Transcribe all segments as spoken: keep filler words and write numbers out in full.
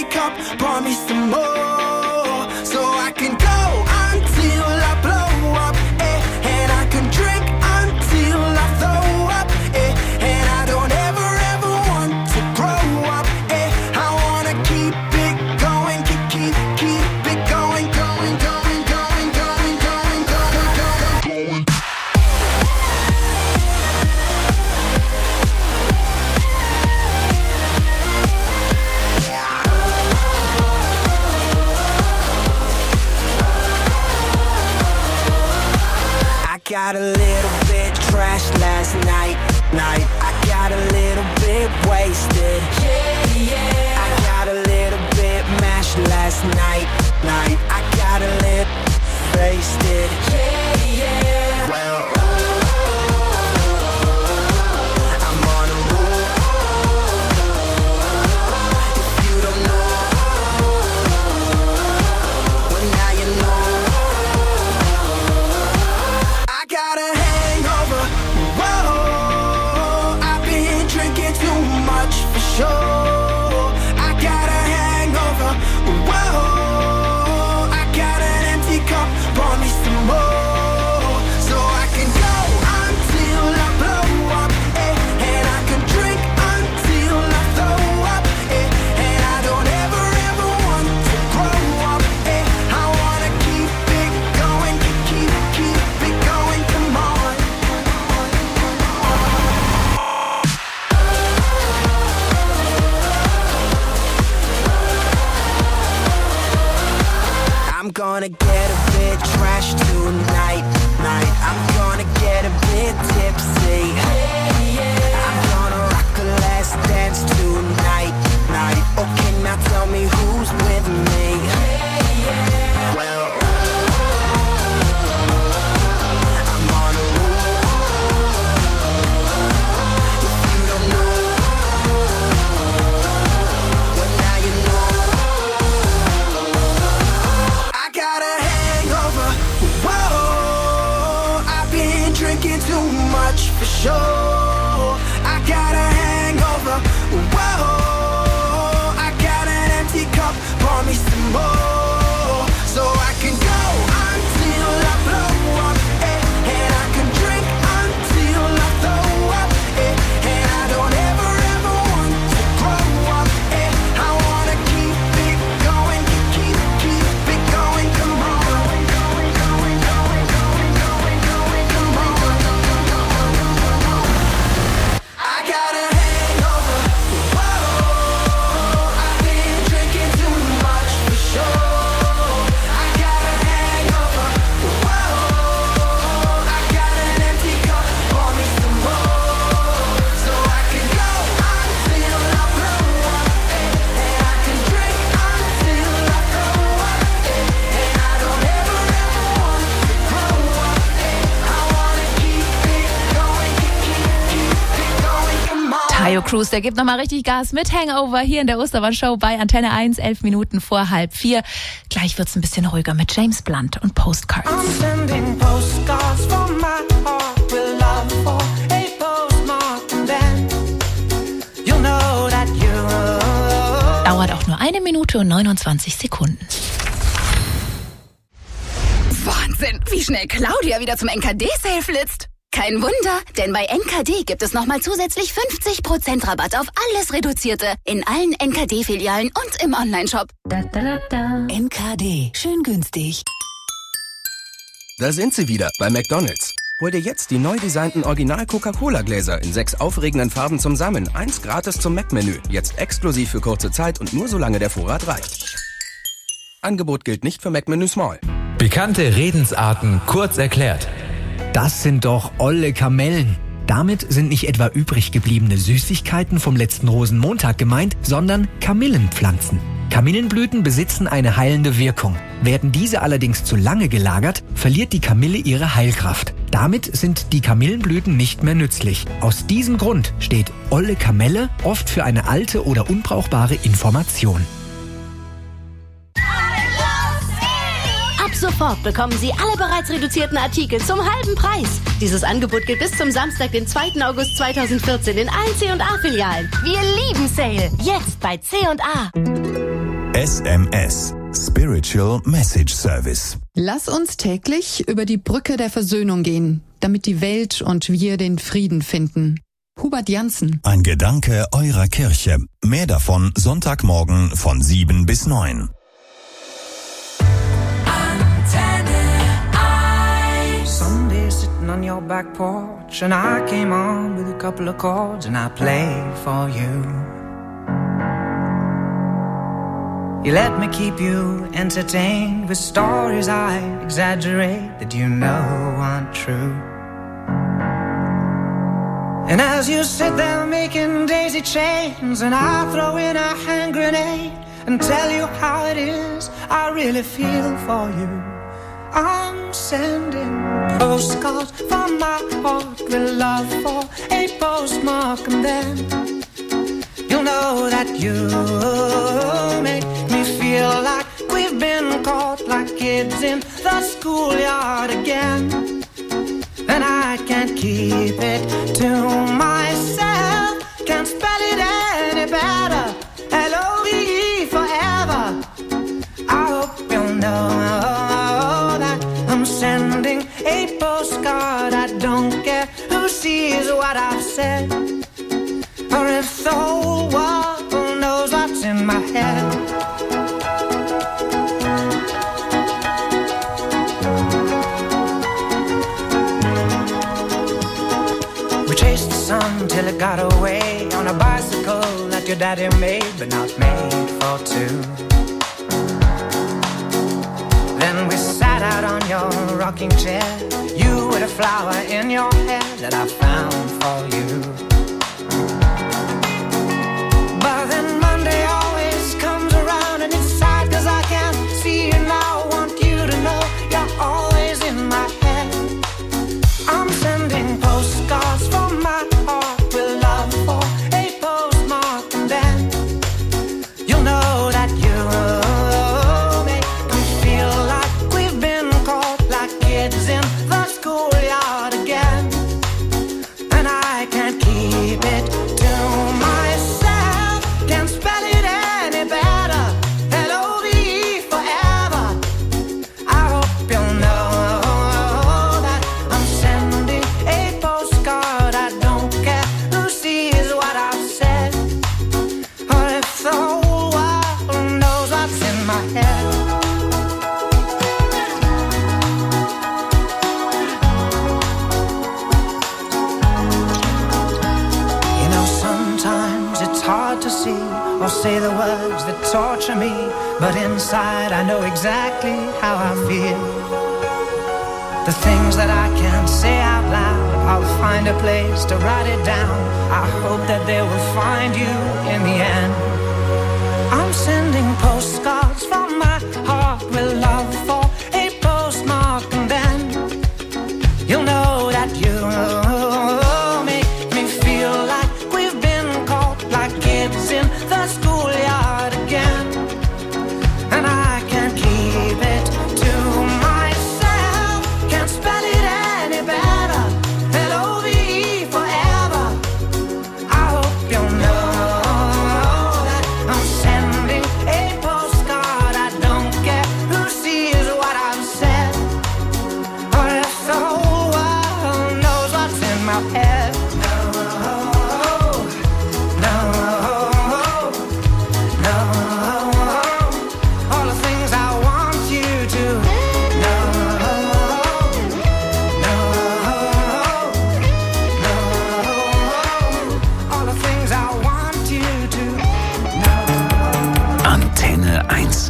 empty cup, pour me some more, so I can go until I blow up, eh? And I can drink until I throw up, eh? And I don't ever ever want to grow up, eh? I wanna keep it going, keep keep keep it going, going, going, going, going, going, going, going, going. Got a little bit trashed last night, night. I got a little bit wasted, yeah, yeah. I got a little bit mashed last night, night. I got a little wasted, yeah, yeah. Well, I'm on a roll. If you don't know, well now you know. I got a hangover, whoa, I've been drinking too much for sure. I got a hangover, whoa, I got an empty cup, pour me some more, so I can go until I blow up, eh? And I can drink until I throw up, eh? And I don't ever ever want to grow up, eh? I wanna keep it going, keep, keep, keep it going, come on. I'm gonna get a bit trashed tonight, night. I'm gonna get a bit tipsy. I'm gonna rock the last dance tonight, night. Okay, now tell me who's with me. Well, I'm on a roll. If you don't know, well now you know. I got a hangover, whoa, I've been drinking too much for sure. I got a hangover, whoa, I got an empty cup, pour me some more, so I can go until I blow up, eh? And I can drink until I throw up, eh? And I don't ever ever want to grow up, eh? I wanna keep it going, keep, keep, keep it going, come on. Going, going, going, going, going, going, going, come on. I got a hangover, whoa, I've been drinking too much for sure. I got a hangover, whoa, I got an empty cup, pour me some more, so I can go until I blow up, eh? And I can drink until I throw up, eh? And I don't ever ever want to grow up, eh? I wanna keep it going, keep, keep, keep it going, come on. Taio Cruz, der gibt nochmal richtig Gas mit Hangover hier in der Osterwand-Show bei Antenne eins, elf Minuten vor halb vier. Gleich wird's ein bisschen ruhiger mit James Blunt und Postcards. I'm sending postcards from my heart with love for a postmark, and then you'll know that you. Dauert auch nur eine Minute und neunundzwanzig Sekunden. Wahnsinn, wie schnell Claudia wieder zum N K D-Sale flitzt. Kein Wunder, denn bei N K D gibt es nochmal zusätzlich fünfzig Prozent Rabatt auf alles Reduzierte in allen N K D-Filialen und im Onlineshop. Da, da, da, da. N K D. Schön günstig. Da sind sie wieder bei McDonald's. Hol dir jetzt die neu designten Original-Coca-Cola-Gläser in sechs aufregenden Farben zum Sammeln. Eins gratis zum Mac-Menü. Jetzt exklusiv für kurze Zeit und nur solange der Vorrat reicht. Angebot gilt nicht für Mac-Menü Small. Pikante Redensarten kurz erklärt. Das sind doch olle Kamellen. Damit sind nicht etwa übrig gebliebene Süßigkeiten vom letzten Rosenmontag gemeint, sondern Kamillenpflanzen. Kamillenblüten besitzen eine heilende Wirkung. Werden diese allerdings zu lange gelagert, verliert die Kamille ihre Heilkraft. Damit sind die Kamillenblüten nicht mehr nützlich. Aus diesem Grund steht olle Kamelle oft für eine alte oder unbrauchbare Information. Ab sofort bekommen Sie alle bereits reduzierten Artikel zum halben Preis. Dieses Angebot gilt bis zum Samstag, den zweiten August zweitausendvierzehn in allen C und A-Filialen. Wir lieben Sale. Jetzt bei C und A. S M S. Spiritual Message Service. Lass uns täglich über die Brücke der Versöhnung gehen, damit die Welt und wir den Frieden finden. Hubert Janssen. Ein Gedanke eurer Kirche. Mehr davon Sonntagmorgen von sieben bis neun. Someday sitting on your back porch and I came on with a couple of chords and I played for you. You let me keep you entertained with stories I exaggerate that you know aren't true. And as you sit there making daisy chains and I throw in a hand grenade and tell you how it is I really feel for you, I'm sending postcards from my heart with love for a postmark, and then you'll know that you make me feel like we've been caught like kids in the schoolyard again. And I can't keep it to myself, can't spell it any better, L O V E forever. I hope you'll know that I'm sending a postcard. I don't care who sees what I've said, or if the whole world knows what's in my head. We chased the sun till it got away on a bicycle that your daddy made, but not made for two. Then we sat out on your rocking chair, you with a flower in your hair that I found for you. But then Monday always comes around and it's sad cause I can't see you now. I want you to know you're always in my head. I'm sending postcards from my heart with love for a postmark, and then you'll know that you make me feel like we've been caught like kids in the schoolyard again. And I can't keep it to myself, can't spell it any better, L O V E forever. I hope you'll know that I'm sending a postcard. I don't care who sees what I've said, or if the whole world knows what's in my head. You know, sometimes it's hard to see or say the words that torture me, but inside I know exactly how I feel. The things that I can't say out loud, I'll find a place to write it down. I hope that they will find you in the end. I'm sending postcards from my heart with love for a postmark, and then you'll know that you make me feel like we've been caught like kids in the schoolyard again. And I can't keep it to myself, can't spell it any better, L O V E forever. I hope you'll know that I'm sending a postcard. I don't care who sees what I've said, or if the whole world knows what's in my head. No, no, no. All the things I want you to know. No, no. All the things I want you to know. Antenne eins.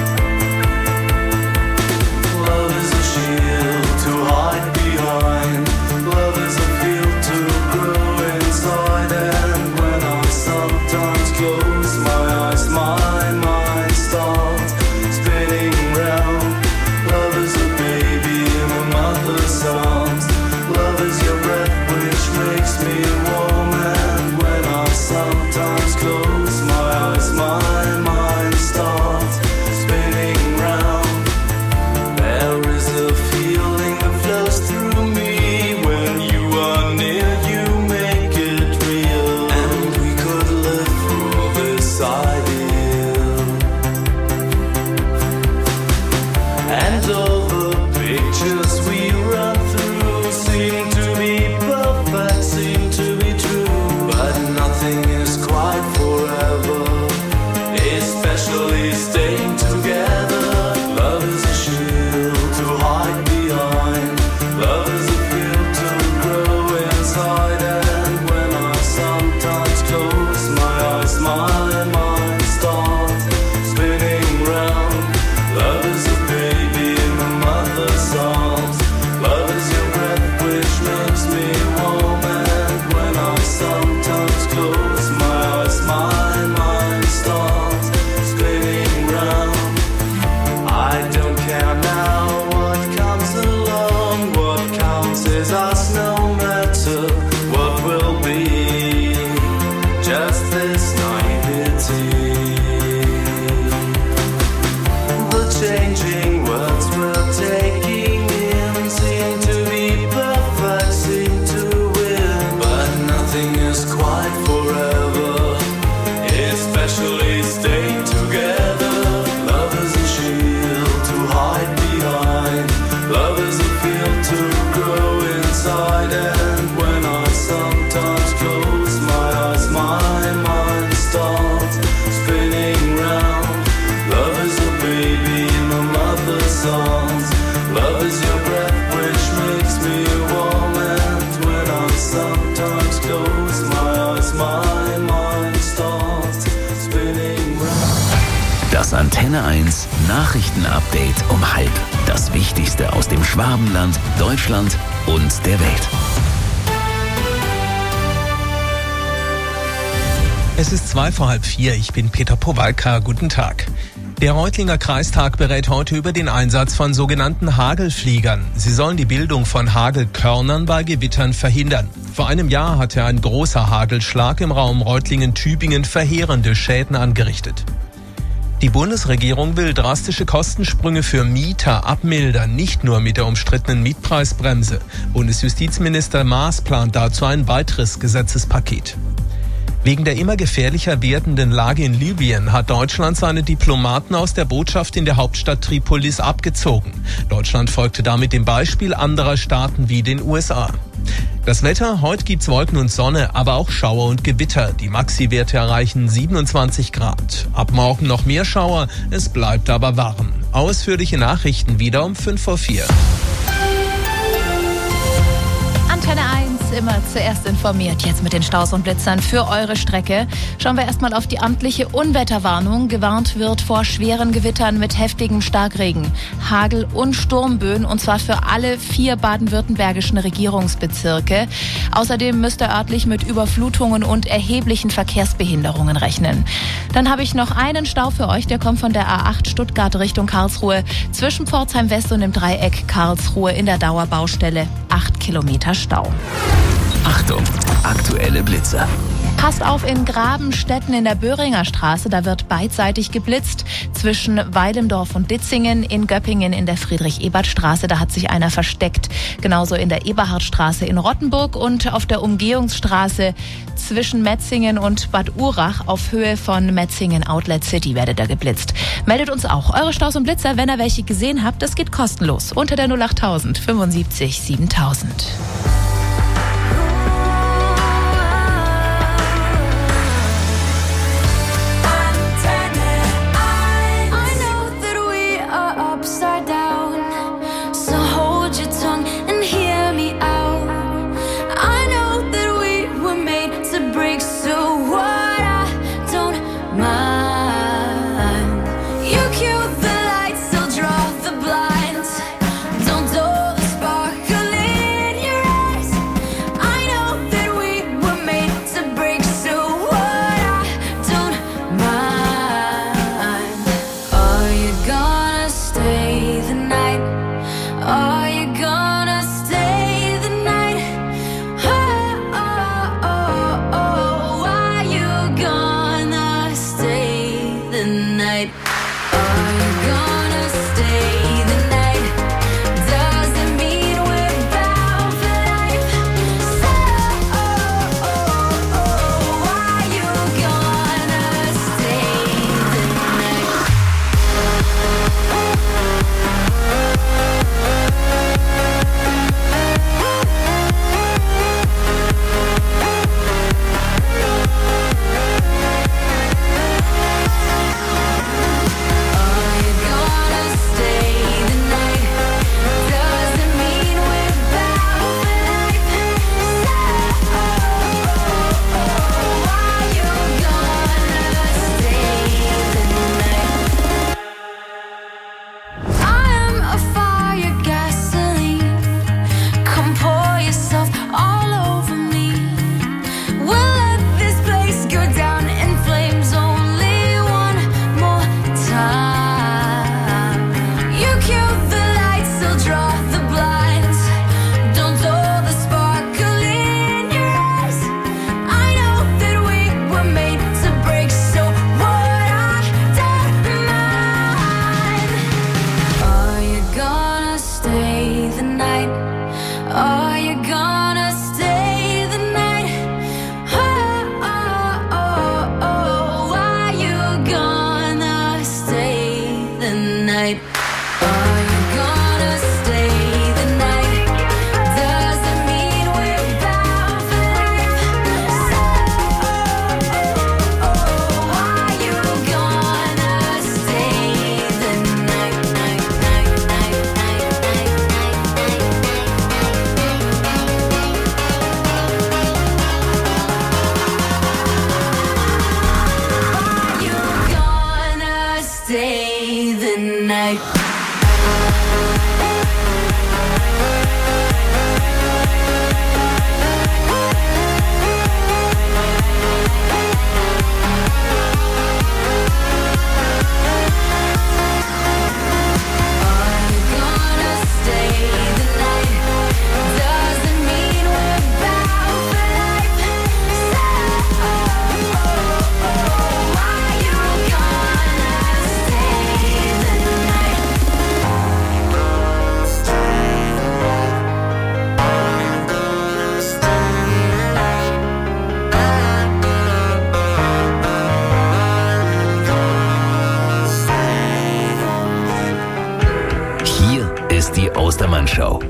Love is a shield to hide behind. makes me warm, and when I sometimes close my eyes, my mind starts spinning round. There is a feeling that flows through me when you are near, you make it real, and we could live through this ideal. And all the pictures we run through seem to be perfect, seem to be true, but nothing is quite forever, especially staying together. Love is a shield to hide behind, love is a field to grow inside, and when I sometimes close my eyes, my mind starts spinning round. Love is a baby in a mother's arms, love is your breath which makes me warm, and when I sometimes close my eyes, my mind starts spinning round. I don't care now what comes along, what counts is us no matter what will be, just this naivety. The changing words we're taking in seem to be perfect, seem to win, but nothing is quite forever, especially staying together. Love is a shield to hide behind, love is a field to grow inside, and when I sometimes close my eyes, my mind starts spinning round. Love is a baby in a mother's arms, love is your breath which makes me warm, and when I sometimes close my eyes, my mind starts spinning round. Das Antenne eins Nachrichtenupdate um halb. Das Wichtigste aus dem Schwabenland, Deutschland und der Welt. Es ist zwei vor halb vier. Ich bin Peter Powalka. Guten Tag. Der Reutlinger Kreistag berät heute über den Einsatz von sogenannten Hagelfliegern. Sie sollen die Bildung von Hagelkörnern bei Gewittern verhindern. Vor einem Jahr hatte ein großer Hagelschlag im Raum Reutlingen-Tübingen verheerende Schäden angerichtet. Die Bundesregierung will drastische Kostensprünge für Mieter abmildern, nicht nur mit der umstrittenen Mietpreisbremse. Bundesjustizminister Maas plant dazu ein weiteres Gesetzespaket. Wegen der immer gefährlicher werdenden Lage in Libyen hat Deutschland seine Diplomaten aus der Botschaft in der Hauptstadt Tripolis abgezogen. Deutschland folgte damit dem Beispiel anderer Staaten wie den U S A. Das Wetter, heute gibt's Wolken und Sonne, aber auch Schauer und Gewitter. Die Maxi-Werte erreichen siebenundzwanzig Grad. Ab morgen noch mehr Schauer, es bleibt aber warm. Ausführliche Nachrichten wieder um fünf vor vier. Antenne eins, immer zuerst informiert, jetzt mit den Staus und Blitzern für eure Strecke. Schauen wir erstmal auf die amtliche Unwetterwarnung. Gewarnt wird vor schweren Gewittern mit heftigem Starkregen, Hagel und Sturmböen, und zwar für alle vier baden-württembergischen Regierungsbezirke. Außerdem müsst ihr örtlich mit Überflutungen und erheblichen Verkehrsbehinderungen rechnen. Dann habe ich noch einen Stau für euch, der kommt von der A acht Stuttgart Richtung Karlsruhe zwischen Pforzheim West und dem Dreieck Karlsruhe in der Dauerbaustelle. Acht Kilometer Stau. Achtung, aktuelle Blitzer. Passt auf in Grabenstetten in der Böhringer Straße, da wird beidseitig geblitzt. Zwischen Weilendorf und Ditzingen, in Göppingen in der Friedrich-Ebert-Straße, da hat sich einer versteckt. Genauso in der Eberhardstraße in Rottenburg und auf der Umgehungsstraße zwischen Metzingen und Bad Urach auf Höhe von Metzingen Outlet City werdet ihr geblitzt. Meldet uns auch eure Staus und Blitzer, wenn ihr welche gesehen habt. Das geht kostenlos unter der null achttausend fünfundsiebzig siebentausend. Draw the blinds, don't dull the sparkle in your eyes.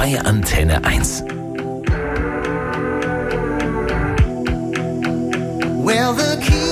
bei Antenne eins. Well, the key